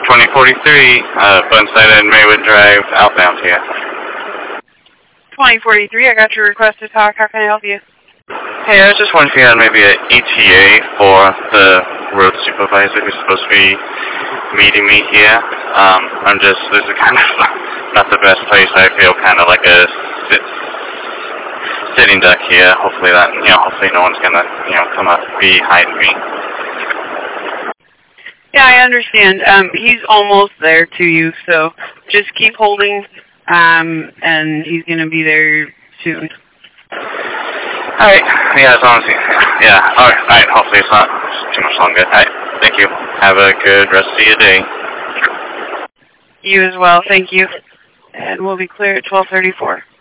2043, Burnside and Maywood Drive, outbound here. 2043, I got your request to talk. How can I help you? Hey, I was just wondering if you had maybe an ETA for the road supervisor who's supposed to be meeting me here. This is kind of not the best place. I feel kind of like a sitting duck here. Hopefully hopefully no one's gonna, come up behind me. Yeah, I understand. He's almost there to you, so just keep holding, and he's going to be there soon. Alright, yeah, as long as alright, hopefully it's not too much longer. Alright, thank you. Have a good rest of your day. You as well, thank you. And we'll be clear at 12:34.